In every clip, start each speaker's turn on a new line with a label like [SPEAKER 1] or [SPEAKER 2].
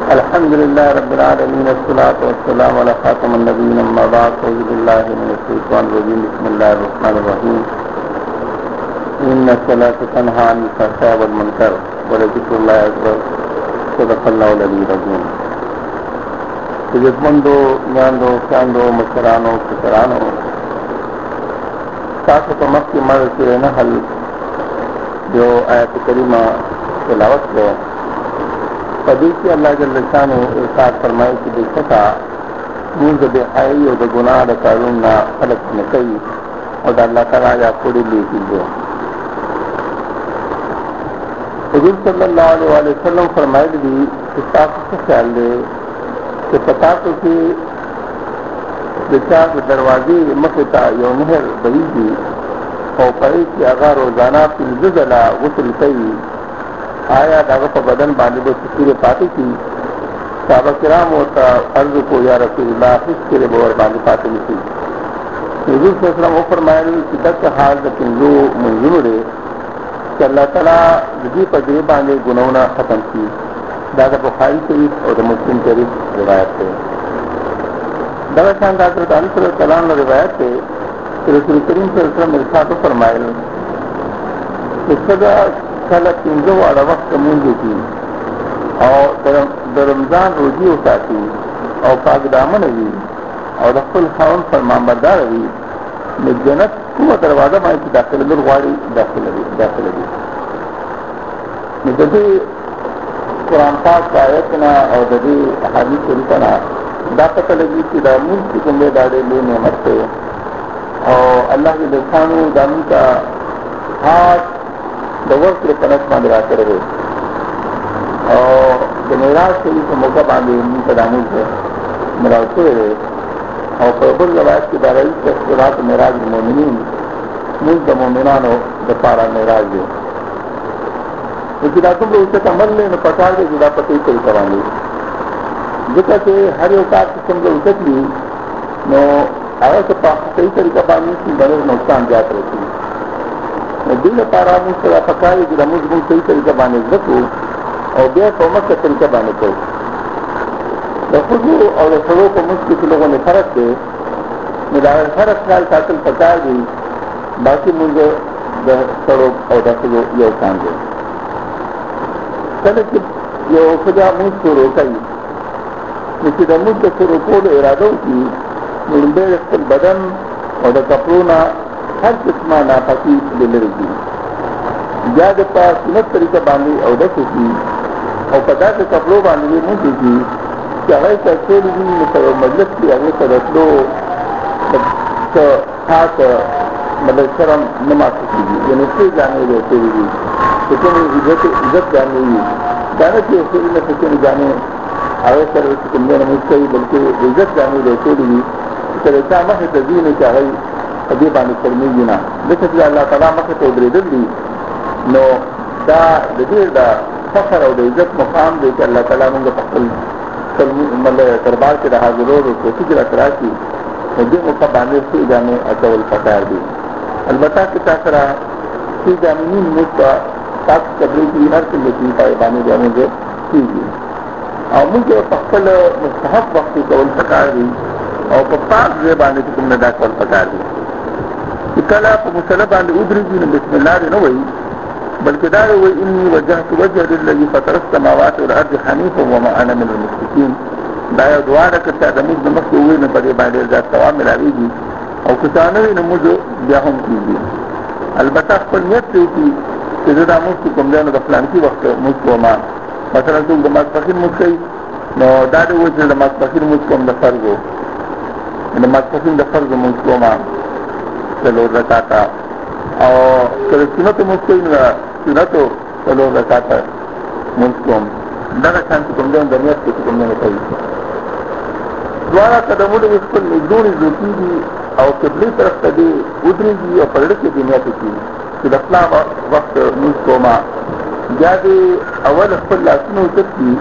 [SPEAKER 1] अल्हम्दुलिल्लाह रब्बिल आलमीन अस्सलातु वस्सलामु अला खातमिन नबिय्यीन अम्मा बाद अऊज़ु बिल्लाहि मिनश शैतानिर रजीम बिस्मिल्लाहिर रहमानिर रहीम इन्नस सलाता तन्हा अनिल फ़हशाइ वल मुनकर व ज़िक्रुल्लाहि अकबर सदक़ल्लाहुल अलीयुल अज़ीम। इज़्ज़तमंदो न्याणो ख़्याणो मशरानो ख़ुशरानो साथो तो मक्की मर सूरह नहल जो आयत करीमा तिलावत है पदी की अल्लाह जल्ल शानो इरशाद फरमाए कि बेशका मूंद बेहाई और गुनाह द कानून ना खलक न कई और अल्लाह ताला या पूरी ली कीजिए। हुजूर सल्लल्लाहु अलैहि वसल्लम फरमाए भी कि ताकत ख्याल दे कि पता तो कि बेचार दरवाजे मकता यो नहर बही थी और परे कि अगर रोजाना पिलजुजला गुस्ल कई आया दागत बदन बांधे दो तस्वीरें पाती थी साहबा किराम होता अर्ज को या रसूलुल्लाह फिर बोर बांधे पाते थी। हुजूर सल्लल्लाहु अलैहि वसल्लम वो फरमाए कि दस हाल जो मंजूर है कि अल्लाह ताला जी पर दे बांधे गुनौना खत्म की दादा बुखारी शरीफ और मुस्लिम शरीफ रिवायत है। दादा खान हज़रत अली सल्लल्लाहु अलैहि रिवायत है कि रसूल करीम सल्लल्लाहु अलैहि वसल्लम इरशाद फरमाए कि सदा कल पिंजो वाला वक्त मूंदी थी और रमजान रोजी होता थी और पाक दामन हुई और रफुल खान फरमाबरदार हुई में जन्नत को दरवाजा माई की दाखिल गुवाड़ी दाखिल हुई में जदे कुरान पाक का आयतना और जदे हादीस शरीफना दा पता लगी कि दामूल की जिम्मेदारी लेने मत और अल्लाह के लिसानों दामी का हाथ दवर के पनस में लगाते रहे और जमेराज शरीफ के मौका बांधे उन्हीं का दामूल से मराते रहे और प्रबल रवायत की दाराई तस्वीरात मेराज मोमिनीन मुल्क मोमिनानो दपारा मेराज है तुम लोग उससे अमल ने पकार के जुड़ा पते ही कराएंगे जितना कि हर औकात तुम लोग उसे ली नो आया तो सही तरीका बांधने की बड़े नुकसान जात रहती है दिल पारा मुझसे पकाए जिला मुझ सही तरीका बांधे रखो और बेहद कोमत का तरीका बांधे को रखो और सड़ों को मुझ किसी लोगों ने फर्क दे मेरा हर ख्याल कातिल पका दी बाकी मुझे सड़ों और रखो ये काम दे चले कि ये खुदा मुझ को रोका ही लेकिन मुझ को रोको इरादों की मुंबे बदन और कपड़ों ना हर किस्म नापाकी ले रहेगी याद पास सुनत तरीका बांधी और दस की और पता के कपड़ों बांधे मुझे की कि अगर कैसे भी मजलिस की अगर तरसलो खास मतलब शर्म नमा सकेगी यानी फिर जाने रहते हुई लेकिन इज्जत जाने हुई जाने की ऐसे में किसी जाने आगे कर तुमने मुझसे ही बल्कि इज्जत जाने रहते हुई ऐसा मत तजी ने चाहे अभी बानी करनी ना लेकिन अल्लाह ताला मत तो दी नो दा दा फखर और इज्जत मुकाम दे के अल्लाह ताला ने फखल मतलब दरबार के रहा जरूर कोशिश करा की मुझे मुखा बांधे से जाने अचवल पकार दी अलबत्ता के ताकरा सी जामिनी मुझका ताक कबरी की हर की पाए बानी जाने जो कीजिए और मुझे फखल मुस्तहब वक्त की कवल पकार दी और पाक जे बांधे की तुमने दाखवल पकार दी कल आप मुसला बांधे उधरी जी ने बिस्मिल्लाह न वही बल्कि दार वही इन्नी वजह वजह लगी फतरस समावात और अर्ज हनीफ वमा अना मिनल मुश्रिकीन दाया दुआ रखता दमुज नमक के हुए में बड़े बांधे जात तवा मिलावेगी और कुचानो ही नमुज ब्याहम कीजिए अलबत्ता पर नियत थी कि जदा मुझ कुमजान गफलान की वक्त मुझको मां मसलन तो नमाज फकीर मुझकई नो दादे वो से नमाज फकीर मुझको हम दफर गो नमाज फकीर दफर गो मुझको मां चलो रकाता और चलो सुनो तो मुझको ही सुना तो चलो रकाता मुझको हम दादा खान की कुमजान दनियत की कुमजान कही द्वारा कदमों ने इस पर निजोड़ी जोती भी और किबली तरफ कभी उधरी भी और पलड़ की दुनिया की कि दफला वक्त मुझको मां ज्यादा अवल लासनों तक की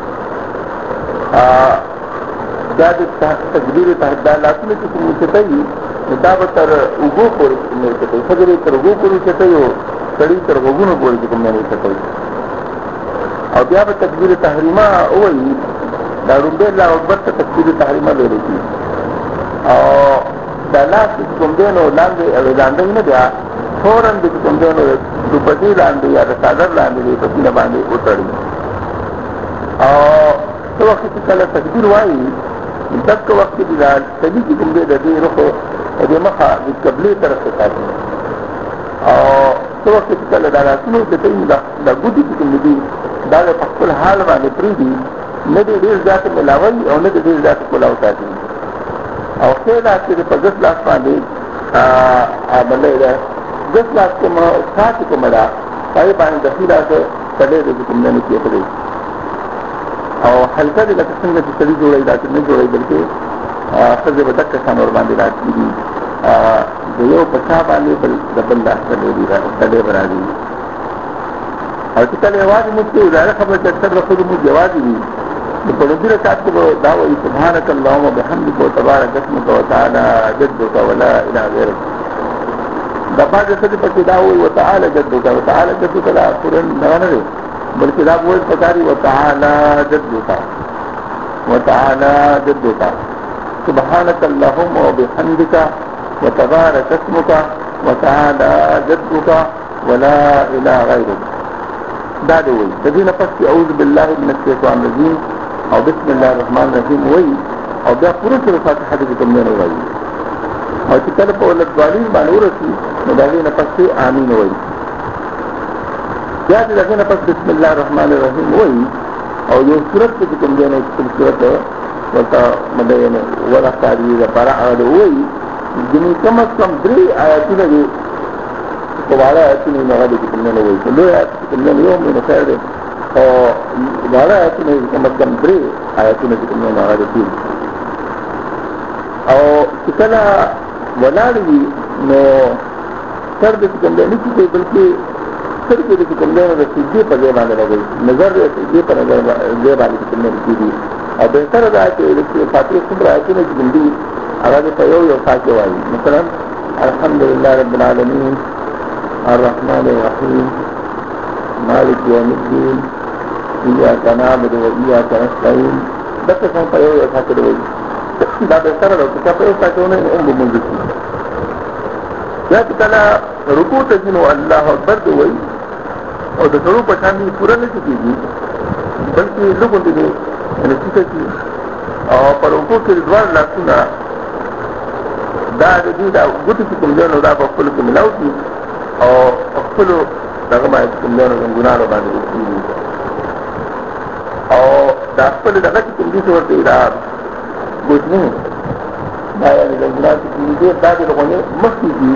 [SPEAKER 1] ज्यादा तकदीर तहदार लासने की मुझसे कही दावतर उगो को नहीं सकते सगरे तर उगो को नहीं सकते हो कड़ी तर वगुन बोल की तुमने नहीं सकते और क्या तकदीर तहरीमा वही دا رومبه الله اکبر ته تکبیر تحریمه ویل کی او دا لاس کوم دی نو لاندې لاندې نه بیا فورن د کوم دی نو د پدې لاندې یا د صدر لاندې په سینه باندې وتړي او څو وخت چې کله تکبیر وایي دغه وخت کې د سړي کوم دی د دې روح او د مخه د قبله طرف ته ساتي او څو وخت چې کله دا راتلو د دې د ګوتې کوم دی دا په خپل حال باندې پریدي نه دې ډیر ذات ملاوي او نه دې ذات کولاو ساتي او کله چې په ځل لاس باندې عمله ده ځل لاس کوم ساتي کوم دا پای باندې د خیره ته تلې د کوم نه کېږي او حلقه دې لکه څنګه چې سړي جوړي دا نه جوړي بلکې څه به تک څنګه ور باندې راځي د یو په چا باندې بل د بل لاس تلې راځي او چې کله आवाज مو ته ظاهر خبره چې اکثر خود مو جواز دي په دې رکعت کې دا وایي سبحانك اللهم وبحمدك وتبارك اسمك وتعالى جدك ولا اله غيرك دا بعد څه په کې دا وایي وتعالى جدك وتعالى جدك لا قرآن نه نه بلکې دا وایي پکاري وتعالى جدك وتعالى جدك سبحانك اللهم وبحمدك وتبارك اسمك وتعالى جدك ولا اله غيرك دا دوی د دې نه پس اعوذ بالله من الشیطان الرجیم او بسم الله الرحمن الرحیم وای او بیا پوره سره فاتحه دې کوم نه وای او چې کله په ولادت باندې ورسي نو دا دې نه پس امین وای بیا دې نه پس بسم الله الرحمن الرحیم وای او یو سورۃ چې کوم دی نو سورۃ ورته مدینه ولا قاری لپاره اړه وای دې کم از کم 3 آیاتونه دي وعلى آياتنا نغادي كنا نوي كل آياتنا اليوم من خير وعلى آياتنا كما تنبري آياتنا كنا نغادي فيه أو كلا ولا لي نو سرد كنا نيجي بلكي سرد كنا نرسيجي بجيب على لغوي نظر رسيجي پر نظر جيب على كنا نيجي أو بهتر ذات فاتحة سمرة آياتنا كنا أغادي فيو يوفاكي واي مثلا الحمد لله رب العالمين الرحمن الرحيم مالك يوم الدين إياك نعبد وإياك نستعين بس كان فيو يوفاكي دوي دا بهتر لو كتا فيو ساكونه بمنزل یا کله رکوع ته جنو الله اکبر دوی او د ټولو په شان دي پوره نه کیږي بلکې لوګون دي نه کیږي او په رکوع کې دوه لاسونه دا د دې دا ګوتې کوم ځای نو دا په خپل کې ملاو دي او خپل دغه باندې کوم ځای نو ګناه باندې کیږي او دا خپل دغه کوم دي ورته دا ګوتنی دا یعنی د ګناه کې دې دا د لغونه مخکې دي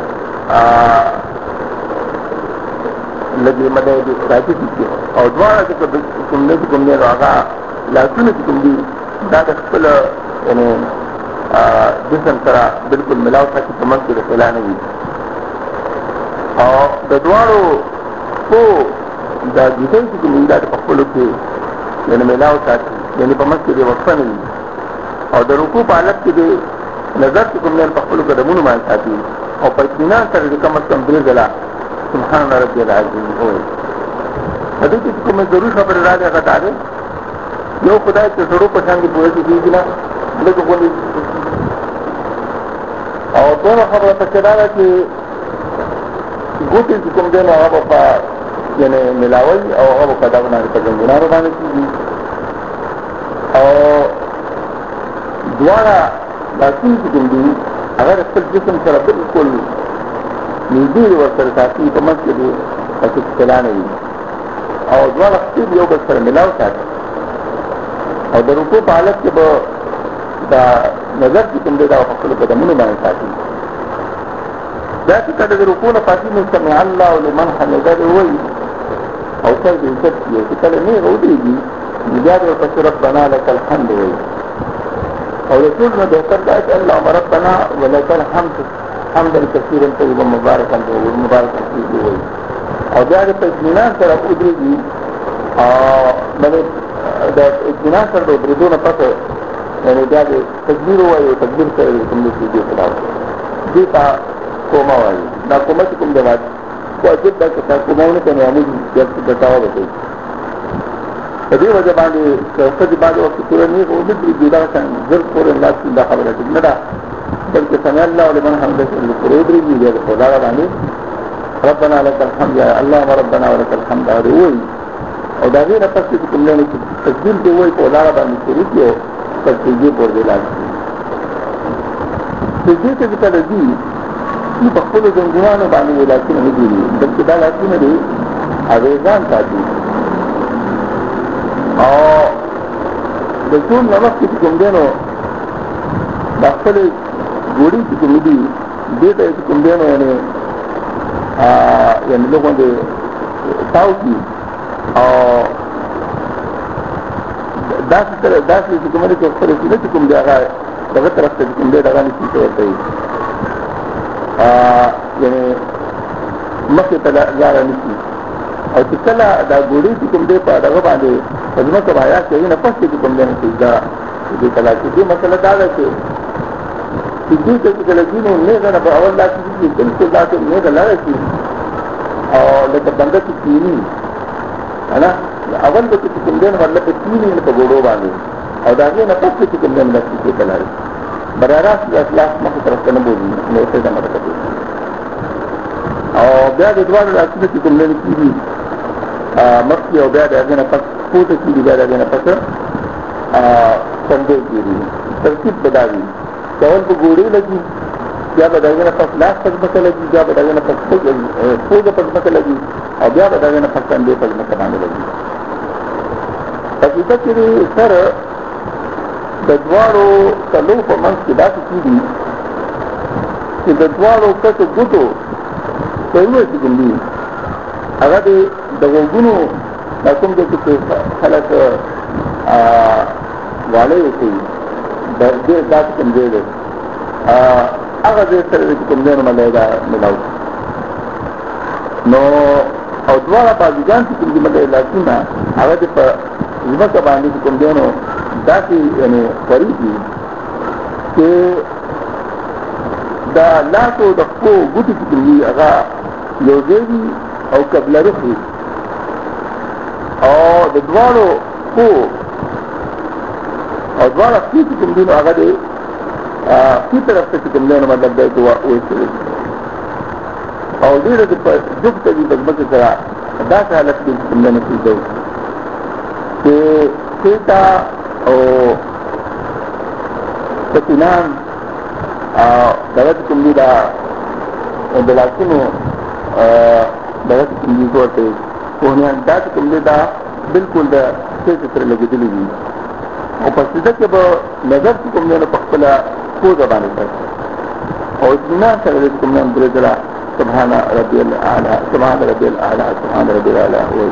[SPEAKER 1] لګي مده دې راځي دي او دواړه چې کوم نه راغا لاسونه کوم دي دا د خپل یعنی جسم سره بالکل ملاو ساتي په منځ کې فلانه وي او د دواړو په دا دې چې کوم دا په خپل کې یعنی ملاو ساتي یعنی په منځ کې وقفه نه وي او د رکوع په حالت کې نظر کوم نه په خپل قدمونو باندې ساتي او په اطمینان سره د کوم څه درې ځله سبحان ربي العظیم وایي هدي چې کوم ضروري خبر راځي هغه دا یو خدای ته سره په څنګه پوهې کیږي نه لکه کومې او دا خبره په کړه چې ګوتې کوم دی نو هغه په یعنی ملاوي او هغه په دغه باندې په ګنجنارو باندې کیږي او دواړه لاسونه کوم دي اگر خپل جسم سره بالکل نږدې ورسره ساتي په منځ کې دي چې کلانه وي او دواړه خپل یو بل سره ملاو ساتي او د رکوع په حالت کې به دا نظر چې کوم دی دا خپل قدمونو باندې ساتي دا چې کله د رکوع نه پاتې نو سمع الله لمن حمده وایي او څنګه دې چې کله نه ودرېږي بیا دې په ربنا لك الحمد وایي او رسول نه بهتر دا چې اللهم ربنا ولك الحمد حمدا كثيرا طيبا مباركا فيه وایي او بیا دې په اطمینان سره ودرېږي او باندې دا اطمینان سره ودرېدو نه پته یعنی بیا دې تکبیر وایي او تکبیر سره کوم دې خلاف دې تا کومه وایي دا کومه چې کوم دی واجب دا چې کومه نه کوي موږ بیا بتاو وکړي په دې وجه باندې څه بعد وخت پوره نه هو د دې دا څنګه زر پورې الله تعالی خبره نه ده بلکې سمع الله لمن حمده پورې دې دې خدا باندې ربنا لك الحمد يا الله ربنا ولك الحمد وي او دا غیر پس چې کوم نه تسبیح دی وای په لاره باندې شروع کیو پر دې پور دی لازم دې ته کله دي چې په خپل ځنګوانو باندې ولایتونه نه دي بلکې دا لازم دي اویزان ساتي او د ټول نوښت چې کوم دینو د خپل ګوډي چې کوم دي دې ته چې کوم دینو یعنی لوګو دې تاوکی او داسې چې کومه چې خپل چې کوم دی هغه دغه طرف ته کوم دی هغه نشي ورته یعنی مخې ته لاره نشي او چې کله دا ګوډي چې کوم دی په دغه باندې خدمت کوایا کوي نه پښې چې کوم دی نه دا دې کله چې دې مسله دا ده چې دې چې کله دینو نه غره په اول لا چې بالکل لا چې نه غلاره شي او لکه بنده چې کینی انا اول به چې کوم دی مطلب کینی په ګوډو باندې او دا نه پښې چې کوم دی نه چې کله برارات د اخلاص مخه طرف ته نه بوزي نو څه دا مطلب او بیا د دوه راځي چې کوم دی کیږي مخکې او بیا دغه نه پس پوته کیږي بیا دغه نه پس څنګه کیږي ترتیب بدایي ډول په ګوړې لګي بیا به دغه نه پس لاس پس مکه لګي بیا به دغه نه پس پوزه پس مکه لګي او بیا به دغه نه پس څنګه پس مکه باندې لګي حقیقت کې سره د دوارو کلو په منځ کې داسې کیږي چې د دوارو کته ګوتو په یوه کې دي هغه د وګونو د کوم د چې خلک والي کوي د دې ذات کوم دی هغه دې سره کوم دی نو ملایدا ملاو نو او دواړه په ځان کې کوم دی ملایدا څنګه هغه په ځمکه باندې کوم دی نو داسې یعنی فریدي چې دا لاسو د خو ګوتې کې دی هغه یو دی او قبل رخي او د دوالو خو او دواړه چې کوم دی نو هغه دی په طرف ته کوم دی نو مطلب دی دوا وایي او ډېر د جفت دی په ځمکه سره دا حالت کې کوم دی نو کېږي چې کېتا او کتنان دغه کوم دی دا د لاسونو دغه کوم دی ورته کوونه دا کوم دی دا بالکل د څه سره لګیدلی دي او په څه کې به نظر کوم دی په خپل کوزه باندې او څنګه سره کوم دی درځلا سبحان ربي الاعلى سبحان ربي الاعلى سبحان ربي الاعلى وایي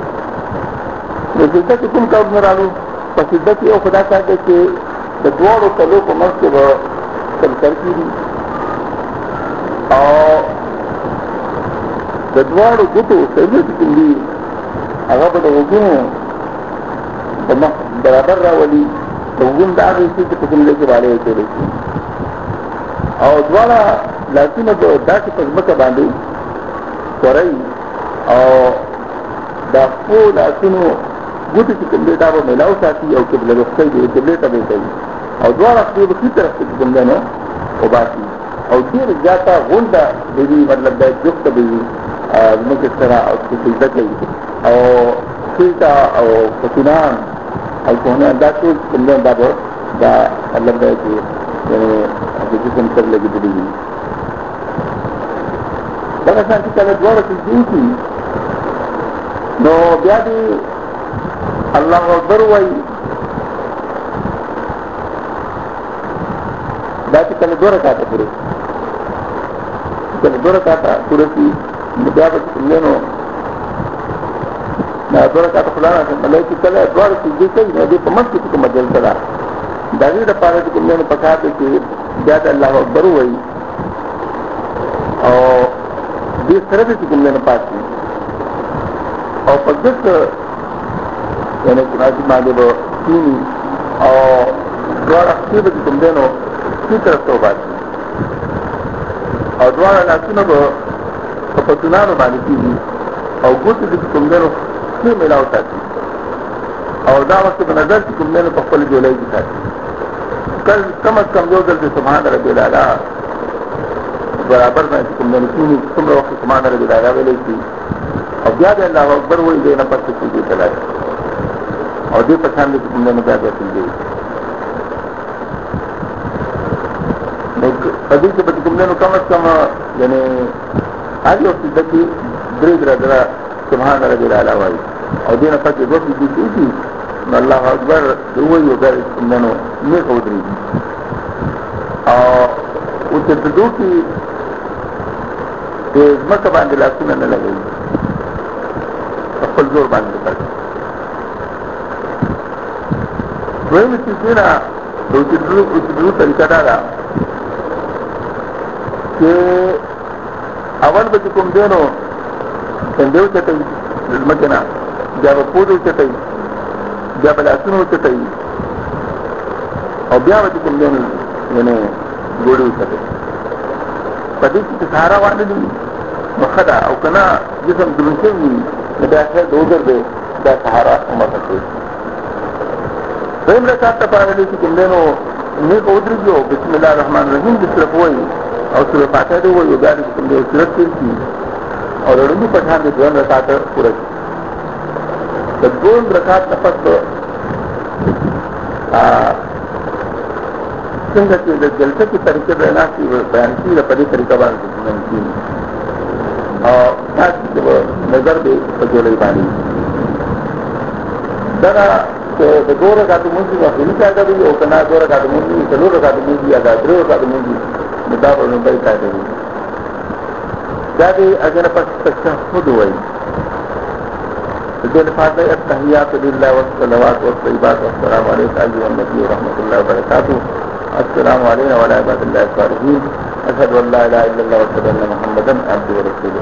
[SPEAKER 1] د دې کوم کار نه راغلو په دې کې یو خدای ته چې د دوړو کلو په منځ کې به تل کېږي او د دوړو ګوتو څنګه کېږي هغه به د وګونو په مخ برابر راولي د وګون دا چې په کوم ځای کې والي کوي او دواړه لاسونه به داسې په ځمکه باندې کورای او دا ټول لاسونو ګوتې چې کوم دی دا به ملاو ساتي او قبله لوختی دی قبلې ته به کوي او دواړه خپل به ښي طرف ته کوم دی نو وباسي او ډېر زیاته غونډه د دې مطلب دا جفته به وي زموږ سره او سجده کوي او خېټه او پتونان او کوهنان دا ټول کوم دی دا به دا مطلب دی چې د جسم سره لګېدلي وي دغه شان چې کله دواړه سجدې وکړي نو بیا دې الله اکبر وایي دا چې کله دوه رکعاته پوره کله دوه رکعاته پوره شي نو بیا به څنګه نو دا دوه رکعاته خلاصه ملایکې کله دوه سجدې کوي نو دې په منځ کې کومه جلسه ده دا دې لپاره چې کومه پکار دي چې بیا د الله اکبر وایي او دې سره دې کومه نه پاتې او په دې یعنی چې راځي باندې به کینی او دواړه خپل به کوم دی نو څه طرف ته وباسي او دواړه لاسونه به په پتونانو باندې کېږي او ګوتې دې کوم دی نو څه ملاو ساتي او دا وخت په نظر کې کوم نه په خپل جوړای دي کل کم از کم یو ځل سبحان ربي الاعلى برابر باندې کوم نه کینی څومره وخت سبحان ربي الاعلى ویلې شي او بیا د الله اکبر وایي دې نه پاتې کیږي تلای او دې په څنډه کې کوم نه بیا کېږي نو په دې کې به کوم نه کم از کم یعنی هغه وخت چې درې درې سبحان ربي الاعلى وایي او دې نه پاتې وخت دې کیږي الله اکبر هو یو ځای نو نه قدرې او چې د دوی د مکه باندې لاسونه نه لګي خپل زور باندې کوي دوی چې څنګه دوی طریقه دا چې اول به کوم دینو څنګه وچته مکه نه دا په پودو چته بیا بلاسونو چټي او بیا وځي کوم دی نه ګوډو چټي په دې کې سهارا باندې مخدا او کنا جسم درنشي نه دا څه دوزر دی دا سهارا ماته کوي زموږ راته په اړه چې کوم دی نو نه قدرتو بسم الله الرحمن الرحیم د سره وایي او سره فاتحه دی وایي دا کوم دی سره کیږي او ورته په ځان دي ځان راته پوره د دوه رکعات نفس څنګه چې د جلسه کی طریقې بیان شي په دې طریقه باندې ممکن او تاسو نظر به په جوړې باندې دا د دوه رکعات مونږ یو خپل کاږه دی او کنا دوه رکعات مونږ یې څلور رکعات مونږ یا درې رکعات مونږ مطابق نو به کاږي دا دې اگر په تشهود وایي دل فاتح التحیات لله والصلوات والطیبات والسلام علیک ایها النبی ورحمۃ اللہ وبرکاتہ السلام علینا وعلی عباد الله الصالحین اشهد ان لا اله الا الله واشهد ان محمدا عبده ورسوله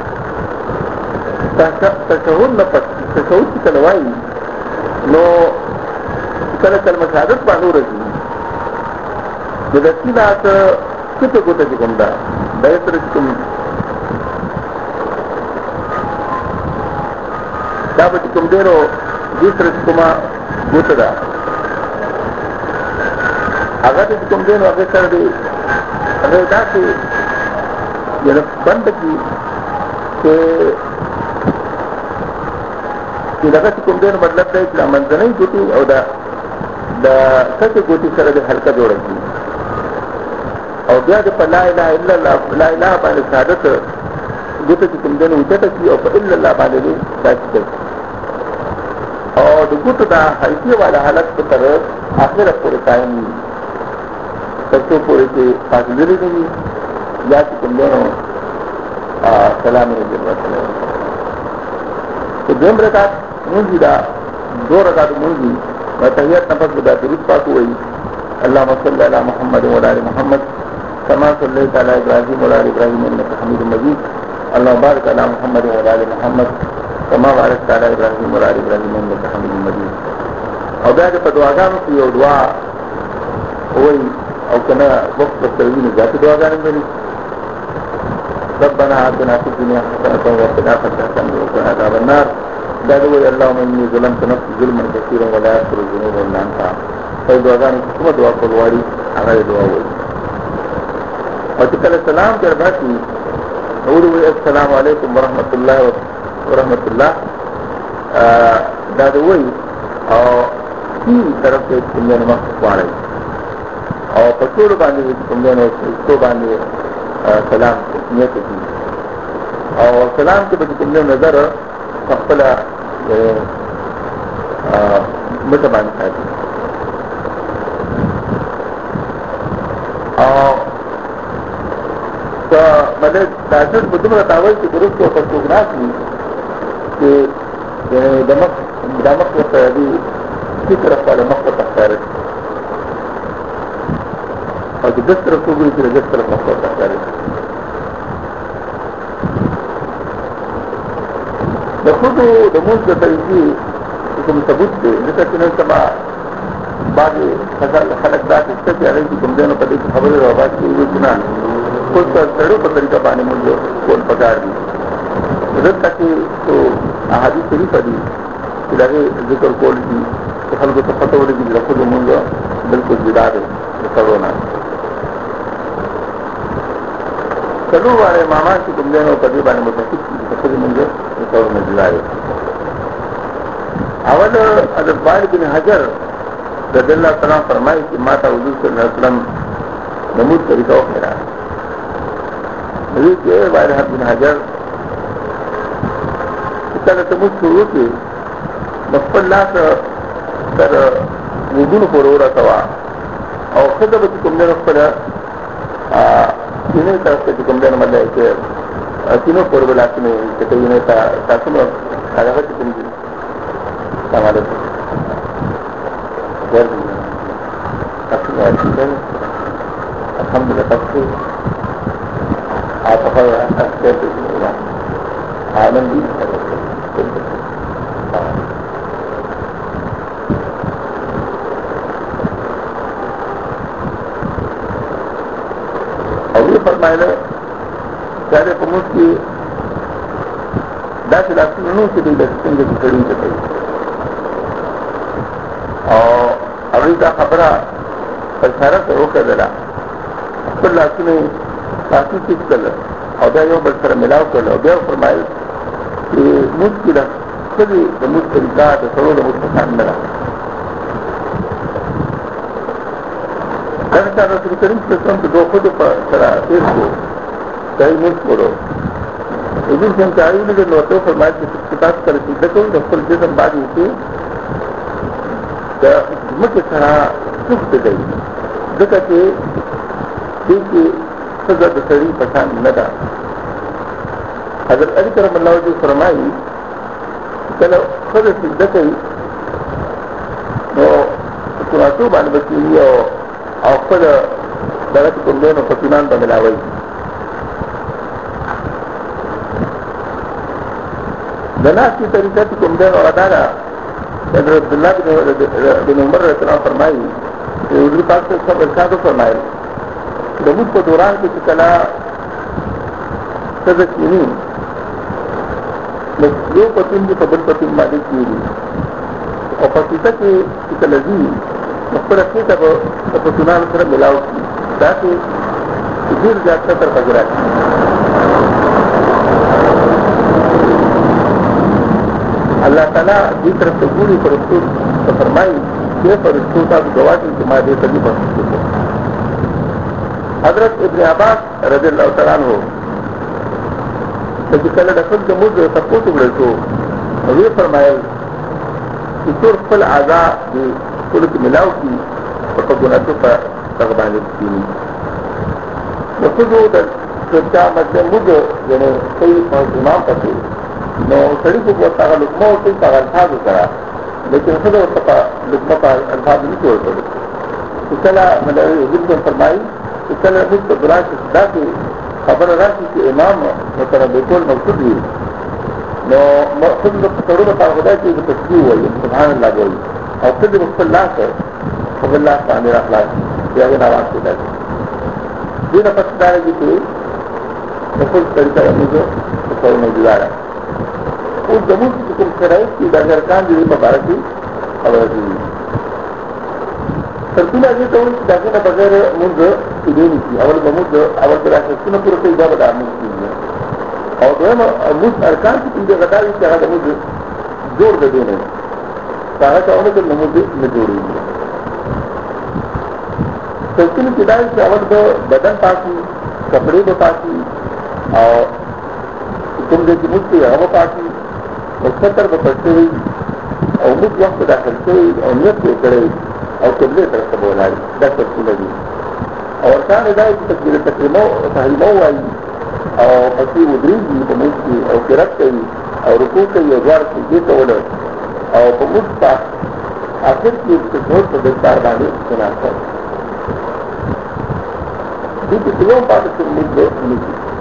[SPEAKER 1] تشهود لپس تشهود کله وایي نو کله کلمه شهادت باندې ورځي د دې څه کوته کوم دا به تر کوم دا به کوم دیرو دې سره کومه ګوته ده هغه دې کوم دیرو هغه سره دې هغه دا چې یره بند کی چې دا کوم دیرو مطلب دی چې منځنۍ ګوتې او دا څه ګوتې سره دې حلقه جوړېږي او بیا د لا اله الا الله لا اله باندې شهادت ګوته چې کوم دیرو وچته کی او په الا الله باندې دې او د ګوتو دا حیثیه والا حالت په تر اخره پورې قائم وي تر څو پورې چې فاصله لري یا چې کوم نو سلام علیکم ورسره تو دیم رکعت مونږ دا دو رکعت مونږ دا تحیات نفس دا درود پاک وایي اللهم صل علی محمد وعلى ال محمد كما صليت على ابراهيم وعلى ال ابراهيم انك حميد مجيد اللهم بارك على محمد وعلى ال محمد كما باركت على ابراهيم وعلى ال ابراهيم انك حميد مجيد او بیا په دعاګانو کې یو دعا وایي او کنا وقت تسوین ذات دعاګانې دي ربنا آتنا في الدنيا حسنة وفي الآخرة حسنة وقنا عذاب النار دعوا اللهم إني ظلمت نفسي ظلما كثيرا ولا يغفر الذنوب إلا أنت فإذا دعاګانې کومه دعا کول واري هغه دعا وایي او چې کله سلام درباسي وروي السلام علیکم ورحمت الله دا دوی او کی طرف ته څنګه نو مخواړي او په ټول باندې څنګه نو څو باندې سلام نیت کی او سلام کې به څنګه نظر خپل مته باندې کوي او دا باندې تاسو په دومره تاوي چې ورته په توګناسي چې د مخ ته دی فکر خپل مخ ته تخارج او د دستر کوګي چې د دستر مخ ته تخارج د خود د موږ د طریقې کوم ثبوت دی چې نن سبا باندې خلک دا چې هغه کوم دنه په دې خبره راوځي چې نه خو څه په طریقه باندې موږ کول پکار دي دغه چې تو احادیث شریف دي چې دا ذکر کول دي خلق تفتور دي لكل منذ بالكل جداد يصرونا كلوا على امامان چې کوم دینو په دې باندې متفق دي په دې منځ يصرونا جداد اول حضرت وائل بن حجر رضی الله تعالی فرمایي چې ما ته حضور صلی الله علیه وسلم نمود طریقه وکړه نو چې وائل بن حجر کله ته مو شروع کې خپل لاس تر وګونو پورې ورتوا او خدای به کوم نه خپل کینه تاسو ته کوم نه مله کې کینو پورې ولاتنه چې کینه تاسو نو هغه څه کوم دي سماله ورته الحمدلله تاسو هغه اکثر عالم دي فرمایله چې په موږ کې داسې لاسونه چې د څنګه د کړي ته او هغه دا خبره اشاره وکړه خپل لاسونه تاسو چې کړل او دا یو بل سره ملاو کړل او بیا فرمایل چې موږ کې د خپل د موږ طریقه د سره د مستقام نه دا رسول کریم صلی الله علیه وسلم د دوه خود په سره تیر شو دای موږ ورو دې څنګه ایله د نو ته فرمایي چې تاسو سره چې دغه د خپل جسم باندې کې دا موږ سره څه دی ځکه چې دې څه د سړي پسند نه ده حضرت علی کرم الله وجهه فرمایي کله خود چې دغه نو تاسو باندې بچیو او خپل دغه کوم دینو په ایمان باندې لاوي دناسي طریقه کوم دینو اداره حضرت عبد الله بن عمر رضی الله فرمایي چې حضور پاک صلی الله علیه وسلم فرمایي د موږ په دوران کې چې کله څه کېنی نو یو پتون دې په بل پتون باندې کېږي او په کیسه کې چې کله دي خپل کیسه په پتونانو سره ملاو شي دا چې ډیر ځکه تر پګرات الله تعالی دې طرف ته ګوري پرستو ته فرمایي چې پرستو تاسو دواړي چې ما دې تدې پرستو حضرت ابن عباس رضی الله تعالی عنہ چې کله د خپل د موږ تاسو وګورئ نو یې فرمایل چې ټول خپل اعضاء دې ټول کې ملاو شي او په ګناهونو په هغه باندې کېږي نو څو د څه مته موږ یعنی صحیح او امام پته نو سړي په وخت هغه لومو ټول هغه تاسو سره لیکن څه د په لومو په الفاظ نه جوړول چې کله ملوي حضرت فرمایي چې کله موږ په دراسه داسې خبر راځي چې امام مثلا به ټول موجود وي نو مقصود د تړلو په هغه کې د تسبیح وایي سبحان الله وایي او کله په الله سره په الله باندې راخلاص یا غواړي راځي دې نه پاتې راځي چې په خپل طریقه موږ په څو نه جوړه او د موږ کوم شرایط چې د ارکان دې په اړه کې خبره دي ترڅو دې ته وایي دا نه بغیر موږ دې نه اول موږ اول دراسه څنګه پوره کوي دا به موږ او دغه موږ ارکان چې دې غداوي چې هغه موږ جوړ دې نه هغه ته اول د موږ نه جوړي ترڅو چې دا چې اول د بدن پاکي کپڑے به پاکي او کوم دې چې موږ هغه پاکي مستتر به پټوي او موږ وخت داخل شوی او نیت وکړي او قبله طرف ته بولای دا څه دي او ارکان دا چې تکبیر تکریمو تحریمو وایي او پسې ودرېږي په موږ کې او قرات کوي او رکوع کوي او ځوار کوي ټول او په موږ په اخر کې څه په دستار باندې څنګه دي چې یو پاتې څه موږ نه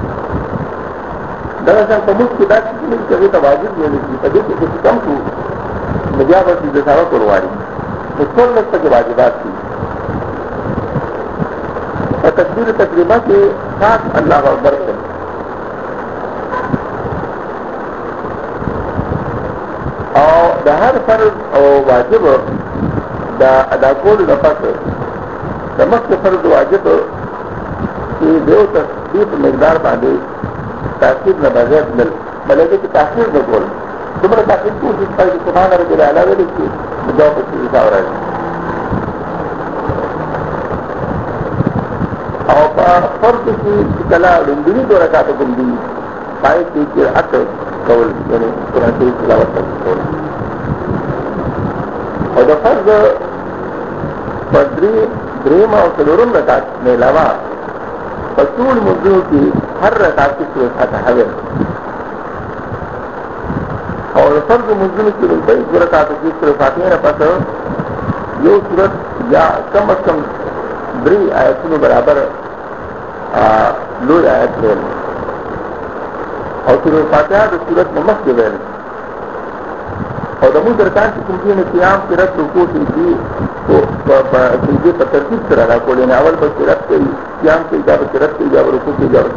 [SPEAKER 1] دا څنګه په موږ کې دا چې ته واجب نه دي په دې کې چې کم شو مجاوب دي ځای ورواړي نو ټول څه واجبات دي په تکبیر تقریبا کې خاص الله اکبر او د هر فرض او واجب دا ادا کول د پاتې د مخکې فرض واجب چې دیو تصدیق مقدار باندې تاثیر نه بغیر بلکې چې تاثیر نه کول څومره تاثیر کوي چې سبحان رب العلا ویل چې مجاوب شي دا راځي او په فرض کې کلا لومړي دوه رکعات کوم دي پای کې چې اته کول یعنی قرآن شریف تلاوت کول او د فرض دریم او څلورم رکعت نه علاوه په ټول موضوع کې هر رکعت کې سورۃ فاتحه ویل او د فرض موضوع کې لومړی دوه رکعات کې سورۃ فاتحه نه پاتې یو سورۃ یا کم از کم 3 آیتونو برابر لوی آیت ویل او سورۃ فاتحه د سورۃ مخکې ویل او د موږ درکان چې کوم دي قیام قرات رکوع دي او په دې په ترتیب سره راکولې نه اول په قرات کې قیام کې دا په قرات کې دا رکوع کې دا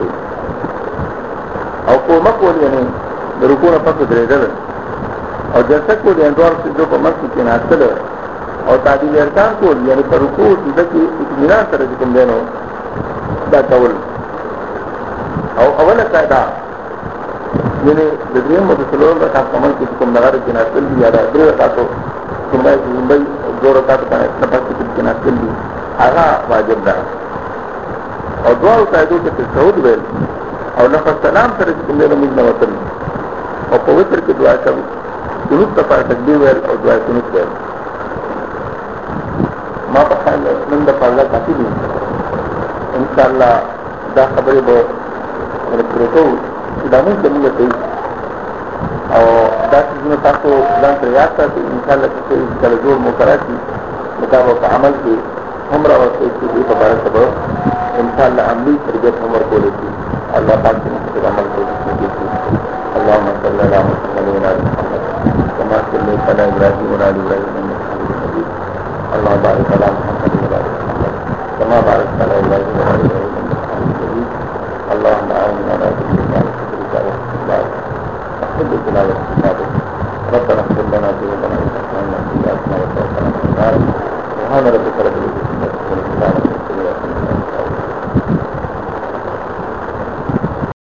[SPEAKER 1] او کومه کولې نه د رکوع نه پس درېدل او جلسه کولې اندور چې په مسجد کې ناشته او تعدیل ارکان کول یعنی په رکوع د کې اطمینان سره کوم دی نو دا کول او اوله قاعده یعنی د دې مو د څلورم رکعت عمل کې کوم نغاره کې ناشته دي یا د درې رکعاتو کومه زمبای دوه رکعات باندې تاسو کې ناشته دي هغه واجب ده او دوه قاعده کې تشهود ویل او لفظ سلام سره کوم له موږ نه وتل او په وتر کې دعا کوي قنوت ته تکبیر ویل او دعا قنوت ویل ما په خیال نن د فرض کافي دي ان شاء الله دا خبره به ورکړو دا موږ ته موږ ته او دا چې تاسو ځان ته یاد کړئ ان شاء الله چې کله جوړ مقرراتي مطابق عمل کې عمره او چې په اړه خبر ان شاء الله عملي تربیت عمر کولې شي الله پاک دې موږ عمل کوي اللهم صل على محمد وعلى ال محمد كما صليت على ابراهيم وعلى ال ابراهيم انك حميد مجيد اللهم بارك على محمد وعلى ال محمد كما باركت على ابراهيم وعلى ال ابراهيم انك حميد مجيد اللهم اعنا على ذكرك وشكرك واحسن احب تلاوة كتابك ربنا اغفر لنا ذنوبنا وتقبل منا سيئاتنا وتوفنا مع الابرار سبحان ربك رب العزة عما يصفون